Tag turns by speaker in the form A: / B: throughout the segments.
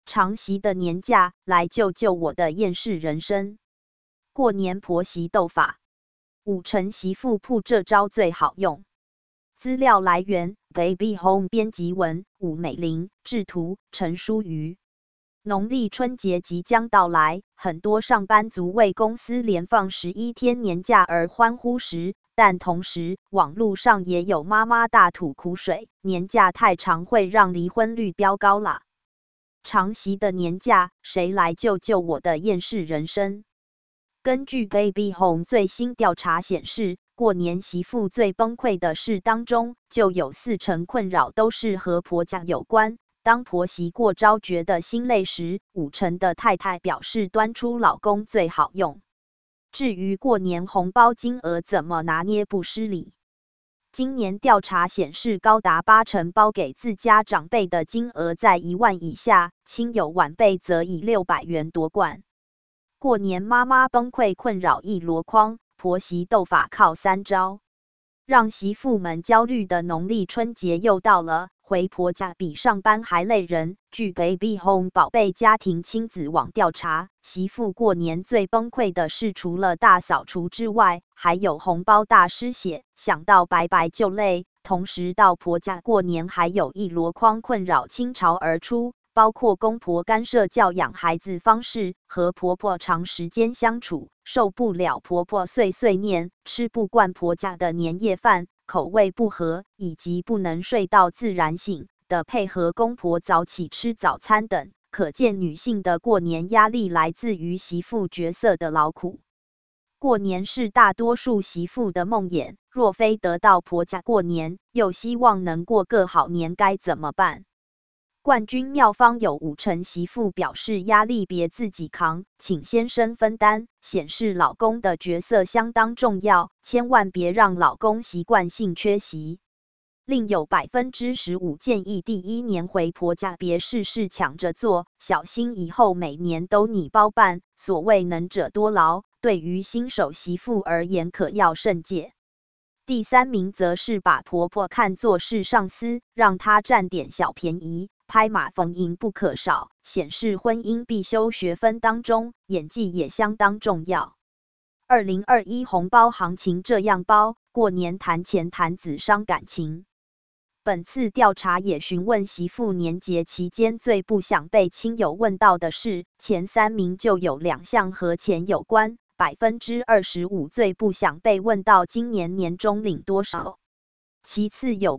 A: 长席的年假，来救救我的厌世人生。过年婆媳斗法，5成媳妇铺这招最好用。资料来源 ：Baby Home 编辑文，伍美玲制图，陈淑瑜。农历春节即将到来，很多上班族为公司连放11天年假而欢呼时，但同时网络上也有妈妈大吐苦水，年假太长会让离婚率飙高啦。长席的年假，谁来救救我的厌世人生？根据 Baby Home 最新调查显示，过年媳妇最崩溃的事当中，就有4成困扰都是和婆家有关。当婆媳过招觉得心累时，5成的太太表示端出老公最好用。至于过年红包金额怎么拿捏不失礼？今年调查显示，高达8成包给自家长辈的金额在1万以下，亲友晚辈则以600元夺冠。过年妈妈崩溃困扰一箩筐，婆媳斗法靠3招，让媳妇们焦虑的农历春节又到了，回婆家比上班还累人。据 Baby Home 宝贝家庭亲子网调查，媳妇过年最崩溃的是除了大扫除之外，还有红包大失血，想到白白就累。同时到婆家过年还有一箩筐困扰倾巢而出，包括公婆干涉教养孩子方式，和婆婆长时间相处，受不了婆婆碎碎念，吃不惯婆家的年夜饭，口味不合，以及不能睡到自然醒的配合公婆早起吃早餐等，可见女性的过年压力来自于媳妇角色的劳苦。过年是大多数媳妇的梦魇，若非得到婆家过年，又希望能过个好年，该怎么办？冠军妙方有5成媳妇表示压力别自己扛，请先生分担，显示老公的角色相当重要，千万别让老公习惯性缺席。另有15%建议第1年回婆家别事事抢着做，小心以后每年都你包办。所谓能者多劳，对于新手媳妇而言可要慎戒。第3名则是把婆婆看作是上司，让她占点小便宜，拍马逢迎不可少，显示婚姻必修学分当中，演技也相当重要。2021红包行情这样包，过年谈钱谈子伤感情。本次调查也询问媳妇年节期间最不想被亲友问到的事，前3名就有2项和钱有关。25%最不想被问到今年年终领多少，其次有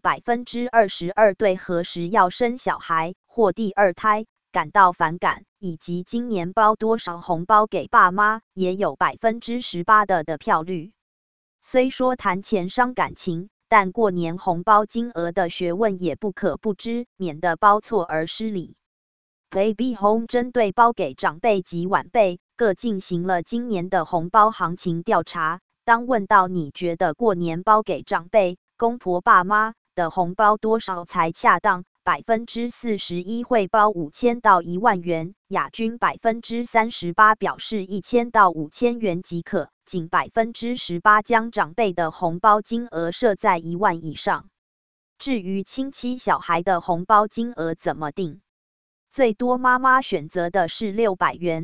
A: 22%对何时要生小孩或第2胎感到反感，以及今年包多少红包给爸妈，也有18%的票率。虽说谈钱伤感情，但过年红包金额的学问也不可不知，免得包错而失礼。Baby Home 针对包给长辈及晚辈各进行了今年的红包行情调查。当问到你觉得过年包给长辈、公婆、爸妈的红包多少才恰当，41%会包5000到1万元，亚军38%表示1000到5000元即可，仅18%将长辈的红包金额设在1万以上。至于亲戚小孩的红包金额怎么定？最多妈妈选择的是600元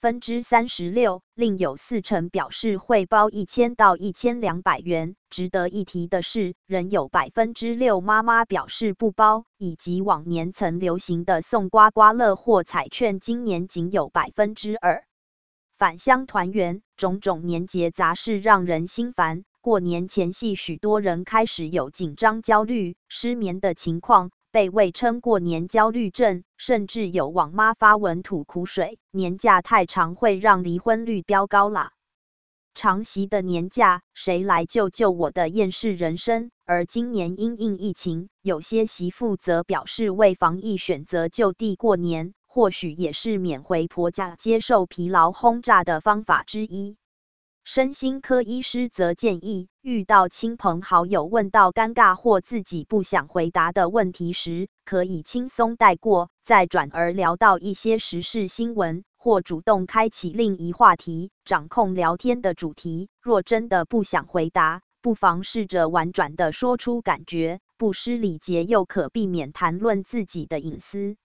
A: ，36%，另有4成表示会包1000到1200元。值得一提的是，仍有6%妈妈表示不包，以及往年曾流行的送刮刮乐或彩券，今年仅有2%。返乡团圆，种种年节杂事让人心烦。过年前夕，许多人开始有紧张、焦虑、失眠的情况，被谓称过年焦虑症，甚至有网妈发文吐苦水，年假太长会让离婚率飙高啦。长席的年假，谁来救救我的厌世人生？而今年因应疫情，有些媳妇则表示为防疫选择就地过年，或许也是免回婆家接受疲劳轰炸的方法之一。身心科医师则建议，遇到亲朋好友问到尴尬或自己不想回答的问题时，可以轻松带过，再转而聊到一些时事新闻，或主动开启另一话题，掌控聊天的主题。若真的不想回答，不妨试着婉转地说出感觉，不失礼节又可避免谈论自己的隐私。